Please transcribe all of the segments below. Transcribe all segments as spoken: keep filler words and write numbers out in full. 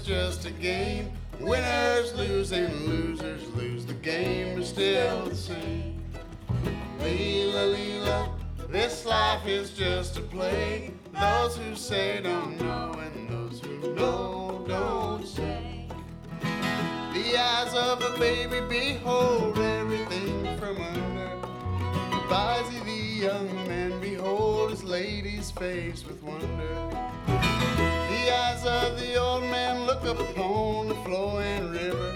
just a game. Winners lose and losers lose. The game is still the same. Leela, Leela, this life is just a play. Those who say don't know, and those who know don't say. The eyes of a baby behold everything from under. Visey the young man, behold his lady's face with wonder. The eyes of the old man look upon the flowing river.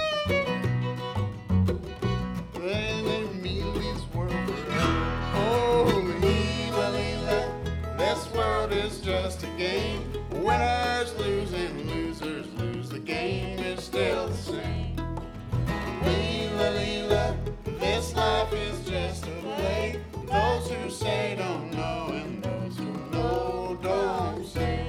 Then they mean these world forever. Oh, Leela, Leela, this world is just a game. Winners lose and losers lose. The game is still the same. Leela, Leela, this life is just a play. Those who say don't know, and those who know don't say.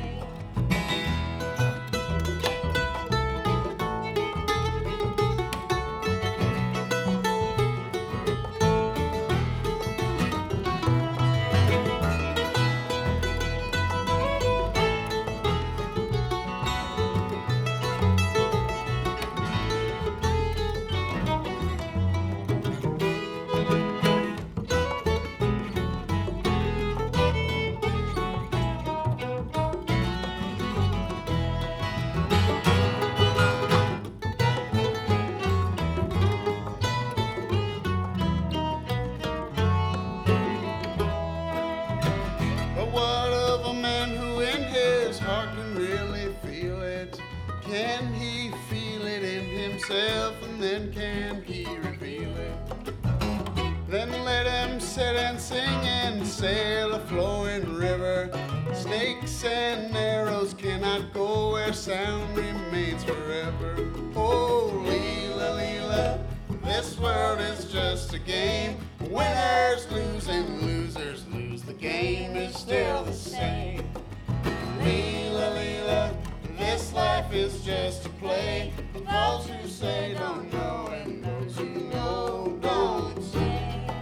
Can he feel it in himself, and then can he reveal it? Then let him sit and sing and sail a flowing river. Snakes and arrows cannot go where sound remains forever. Oh, Leela, Leela, this world is just a game. Winners lose and losers lose. The game is still the same. Leela, Leela, this life is just a play. Those who say don't know, and those who know don't say.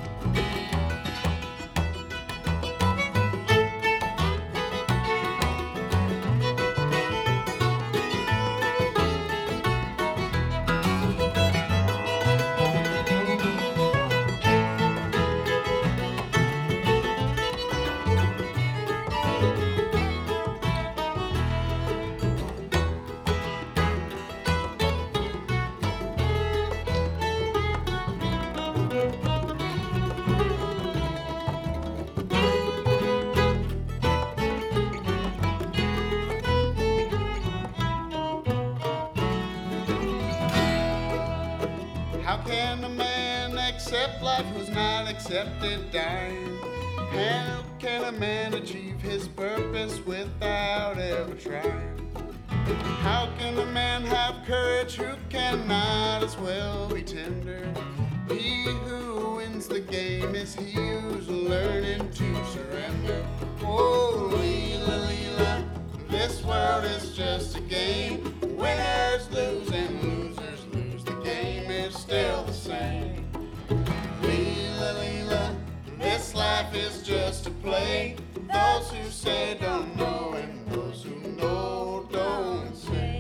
How can a man accept life who's not accepted dying? How can a man achieve his purpose without ever trying? How can a man have courage who cannot as well be tender? He who wins the game is he who's learning to surrender. Oh, Leela, Leela, this world is just a game. Winners lose and losers lose. The game is still the same. Leela, Leela, this life is just a play. Those who say don't know, and those who know don't say.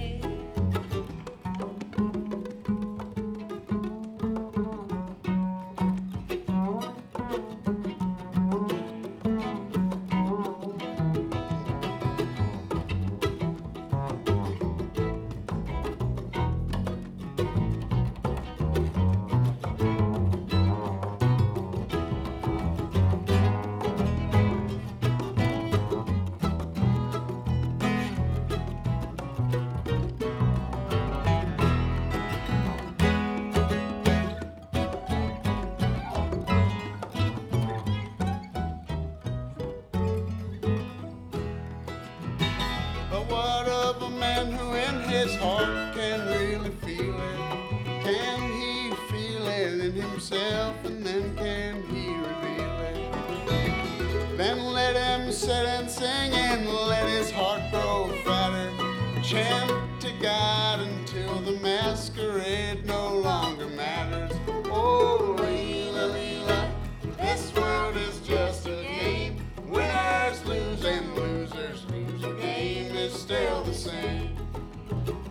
What of a man who in his heart can really feel it? Can he feel it in himself, and then can he reveal it? Then let him sit and sing and let his heart grow fatter. Chant to God until the masquerade no longer matters. Oh, Leela, Leela, this world is just a game. Winners lose and losers lose. The game is still the same.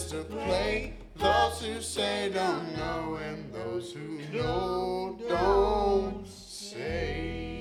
just to play. Those who say don't know, and those who know don't say.